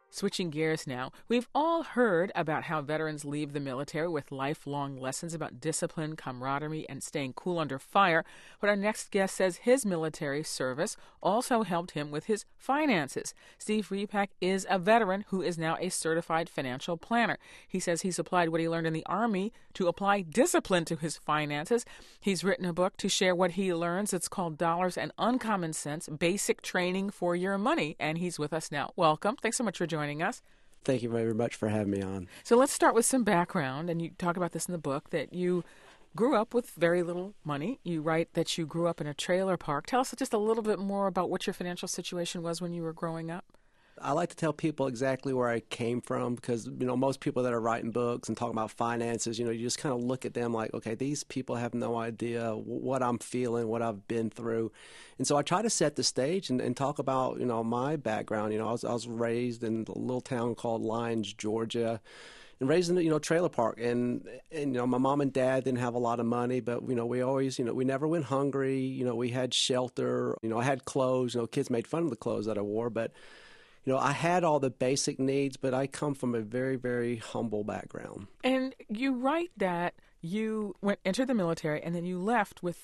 Switching gears now, we've all heard about how veterans leave the military with lifelong lessons about discipline, camaraderie, and staying cool under fire. But our next guest says his military service also helped him with his finances. Steve Repak is a veteran who is now a certified financial planner. He says he's applied what he learned in the Army to apply discipline to his finances. He's written a book to share what he learns. It's called Dollars and Uncommon Sense, Basic Training for Your Money. And he's with us now. Welcome. Thanks so much for joining us. Thank you very much for having me on. So let's start with some background, and you talk about this in the book, that you grew up with very little money. You write that you grew up in a trailer park. Tell us just a little bit more about what your financial situation was when you were growing up. I like to tell people exactly where I came from because, most people that are writing books and talking about finances, you just kind of look at them like, okay, these people have no idea what I'm feeling, what I've been through. And so I try to set the stage and talk about, my background. I was raised in a little town called Lyons, Georgia, and raised in a trailer park. And my mom and dad didn't have a lot of money, but, we always, we never went hungry. We had shelter. I had clothes. Kids made fun of the clothes that I wore, but I had all the basic needs, but I come from a very, very humble background. And you write that you entered the military and then you left with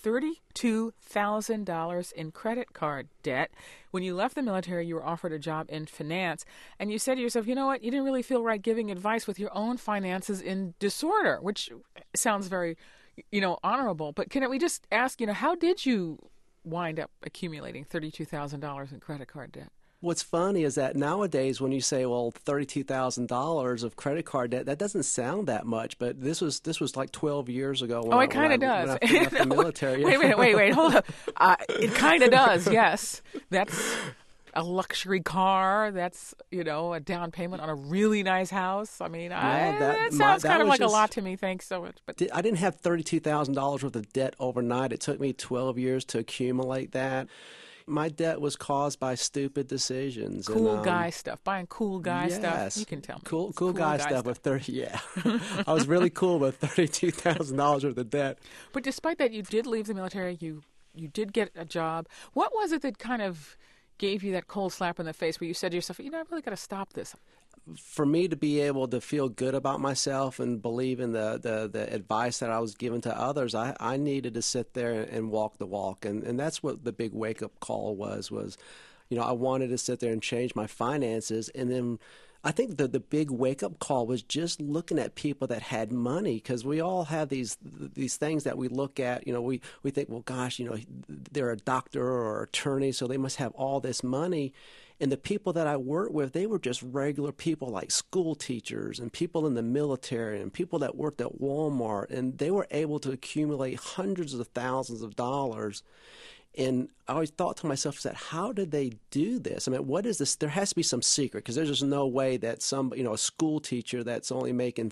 $32,000 in credit card debt. When you left the military, you were offered a job in finance, and you said to yourself, you know what, you didn't really feel right giving advice with your own finances in disorder, which sounds very, honorable. But can we just ask, how did you wind up accumulating $32,000 in credit card debt? What's funny is that nowadays when you say, well, $32,000 of credit card debt, that doesn't sound that much, but this was like 12 years ago. It kind of does. When I left the military. Wait, hold up. It kind of does, yes. That's a luxury car. That's, a down payment on a really nice house. I mean, that sounds kind of like a lot to me. Thanks so much. But I didn't have $32,000 worth of debt overnight. It took me 12 years to accumulate that. My debt was caused by stupid decisions. Cool guy stuff. Buying cool guy yes, stuff. You can tell me. Cool guy stuff with I was really cool with $32,000 worth of debt. But despite that, you did leave the military. You did get a job. What was it that kind of gave you that cold slap in the face where you said to yourself, I really got to stop this? For me to be able to feel good about myself and believe in the advice that I was given to others, I needed to sit there and walk the walk. And that's what the big wake-up call was, I wanted to sit there and change my finances. And then I think the big wake-up call was just looking at people that had money, because we all have these things that we look at. We think, well, gosh, they're a doctor or attorney, so they must have all this money. And the people that I worked with, they were just regular people like school teachers and people in the military and people that worked at Walmart. And they were able to accumulate hundreds of thousands of dollars. And I always thought to myself, how did they do this? I mean, what is this? There has to be some secret, because there's just no way that a school teacher that's only making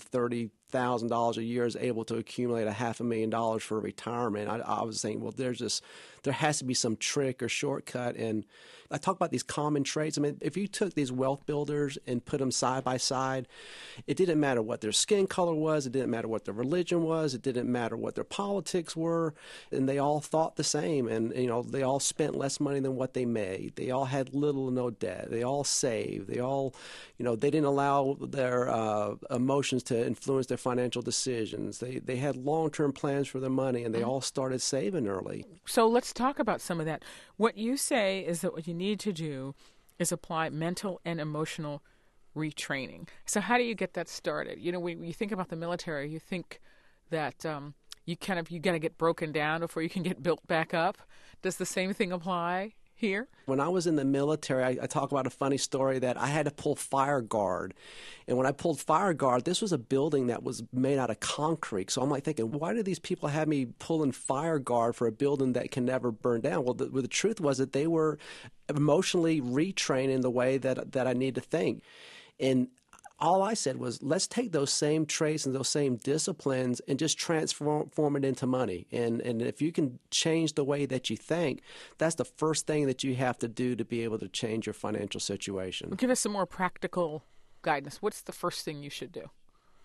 $30,000 a year is able to accumulate $500,000 for retirement. I was saying, well, there has to be some trick or shortcut. And I talk about these common traits. I mean, if you took these wealth builders and put them side by side, it didn't matter what their skin color was. It didn't matter what their religion was. It didn't matter what their politics were. And they all thought the same. And, they all spent less money than what they made. They all had little or no debt. They all saved. They all, they didn't allow their emotions to influence their financial decisions. They had long-term plans for their money, and they all started saving early. So let's talk about some of that. What you say is that what you need to do is apply mental and emotional retraining. So how do you get that started? When you think about the military, you think that you got to get broken down before you can get built back up. Does the same thing apply here? When I was in the military, I talk about a funny story that I had to pull fire guard. And when I pulled fire guard, this was a building that was made out of concrete. So I'm like thinking, why do these people have me pulling fire guard for a building that can never burn down? Well, the truth was that they were emotionally retraining the way that I need to think. And all I said was, let's take those same traits and those same disciplines and just transform it into money. And if you can change the way that you think, that's the first thing that you have to do to be able to change your financial situation. Give us some more practical guidance. What's the first thing you should do?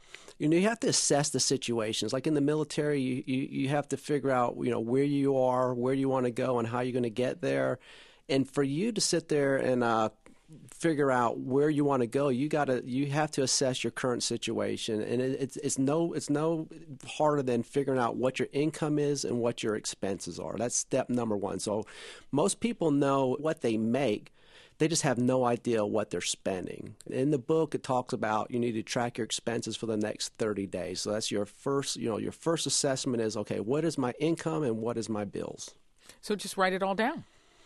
You have to assess the situations. Like in the military, you have to figure out, where you are, where you want to go, and how you're going to get there. And for you to sit there and figure out where you want to go, you have to assess your current situation, and it's no harder than figuring out what your income is and what your expenses are. That's step number one. So most people know what they make. They just have no idea what they're spending. In the book, it talks about you need to track your expenses for the next 30 days. So that's your first assessment is, okay, what is my income and what is my bills? So just write it all down.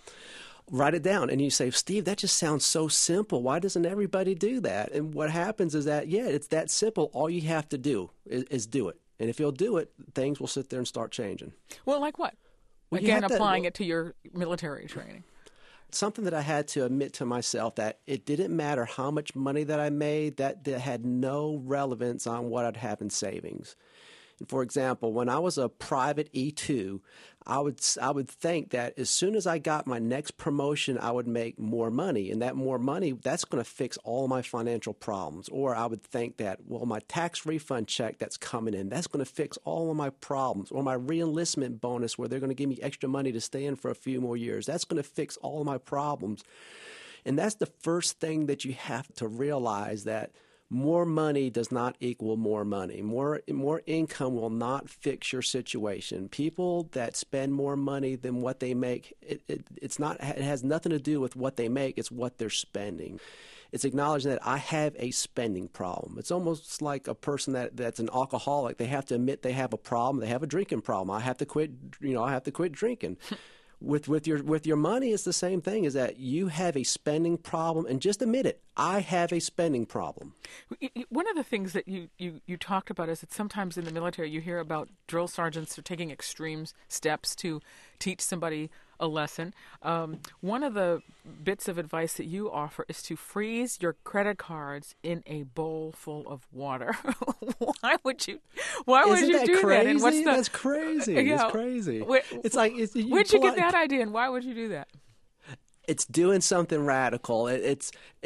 Write it down. And you say, Steve, that just sounds so simple. Why doesn't everybody do that? And what happens is that, it's that simple. All you have to do is do it. And if you'll do it, things will sit there and start changing. Well, like what? Again, applying it to your military training. Something that I had to admit to myself that it didn't matter how much money that I made, that had no relevance on what I'd have in savings. And for example, when I was a private E2, I would think that as soon as I got my next promotion, I would make more money. And that more money, that's going to fix all my financial problems. Or I would think that, well, my tax refund check that's coming in, that's going to fix all of my problems. Or my reenlistment bonus where they're going to give me extra money to stay in for a few more years, that's going to fix all of my problems. And that's the first thing that you have to realize, that more money does not equal more money. More income will not fix your situation. People that spend more money than what they make, it has nothing to do with what they make, it's what they're spending. It's acknowledging that I have a spending problem. It's almost like a person that's an alcoholic. They have to admit they have a problem. They have a drinking problem. I have to quit drinking. With your money, it's the same thing, is that you have a spending problem, and just admit it. I have a spending problem. One of the things that you talked about is that sometimes in the military you hear about drill sergeants are taking extreme steps to teach somebody a lesson. One of the bits of advice that you offer is to freeze your credit cards in a bowl full of water. Why would you do that? And That's crazy. It's crazy. Where'd you get that idea, and why would you do that? It's doing something radical. It's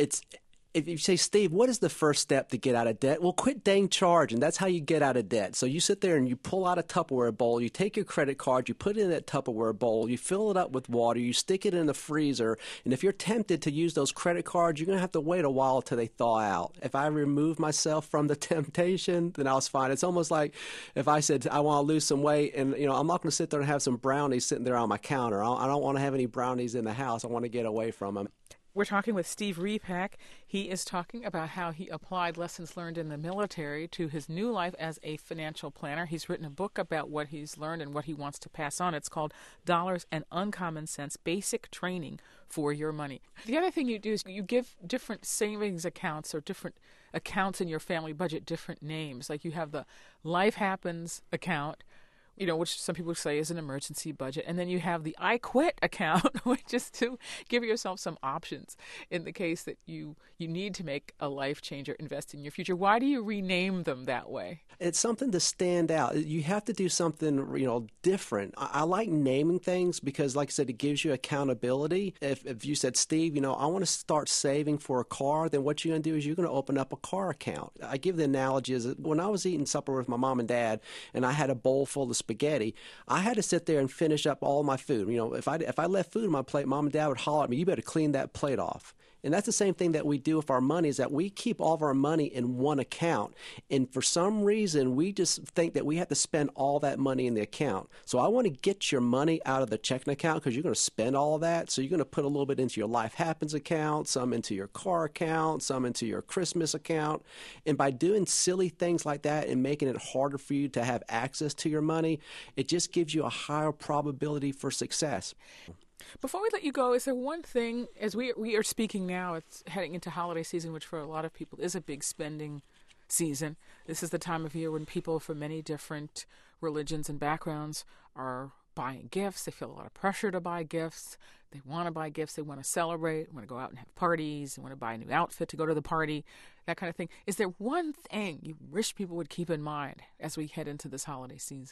if you say, Steve, what is the first step to get out of debt? Well, quit dang charging. That's how you get out of debt. So you sit there and you pull out a Tupperware bowl, you take your credit card, you put it in that Tupperware bowl, you fill it up with water, you stick it in the freezer, and if you're tempted to use those credit cards, you're going to have to wait a while till they thaw out. If I remove myself from the temptation, then I was fine. It's almost like if I said I want to lose some weight, and I'm not going to sit there and have some brownies sitting there on my counter. I don't want to have any brownies in the house. I want to get away from them. We're talking with Steve Repack. He is talking about how he applied lessons learned in the military to his new life as a financial planner. He's written a book about what he's learned and what he wants to pass on. It's called Dollars and Uncommon Sense, Basic Training for Your Money. The other thing you do is you give different savings accounts or different accounts in your family budget different names. Like you have the Life Happens account, which some people say is an emergency budget. And then you have the I Quit account, which is to give yourself some options in the case that you need to make a life change or invest in your future. Why do you rename them that way? It's something to stand out. You have to do something, different. I like naming things because, like I said, it gives you accountability. If you said, Steve, I want to start saving for a car, then what you're going to do is you're going to open up a car account. I give the analogy is that when I was eating supper with my mom and dad and I had a bowl full of spaghetti, I had to sit there and finish up all my food. If I left food on my plate, mom and dad would holler at me, you better clean that plate off. And that's the same thing that we do with our money, is that we keep all of our money in one account. And for some reason, we just think that we have to spend all that money in the account. So I want to get your money out of the checking account because you're going to spend all of that. So you're going to put a little bit into your Life Happens account, some into your car account, some into your Christmas account. And by doing silly things like that and making it harder for you to have access to your money, it just gives you a higher probability for success. Before we let you go, is there one thing, as we are speaking now, it's heading into holiday season, which for a lot of people is a big spending season. This is the time of year when people from many different religions and backgrounds are buying gifts. They feel a lot of pressure to buy gifts. They want to buy gifts. They want to celebrate, want to go out and have parties, they want to buy a new outfit to go to the party, that kind of thing. Is there one thing you wish people would keep in mind as we head into this holiday season?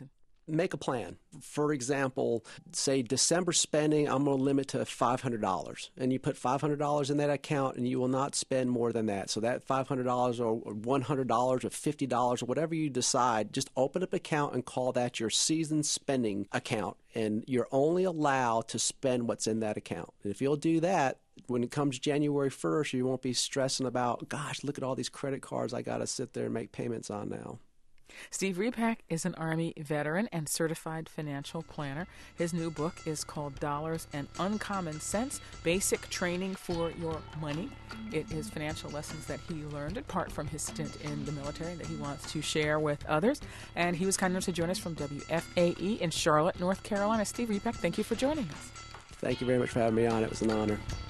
make a plan. For example, say December spending, I'm going to limit to $500. And you put $500 in that account and you will not spend more than that. So that $500 or $100 or $50 or whatever you decide, just open up an account and call that your season spending account. And you're only allowed to spend what's in that account. And if you'll do that, when it comes January 1st, you won't be stressing about, gosh, look at all these credit cards I got to sit there and make payments on now. Steve Repak is an Army veteran and certified financial planner. His new book is called Dollars and Uncommon Sense, Basic Training for Your Money. It is financial lessons that he learned apart from his stint in the military that he wants to share with others. And he was kind enough to join us from WFAE in Charlotte, North Carolina. Steve Repak, thank you for joining us. Thank you very much for having me on. It was an honor.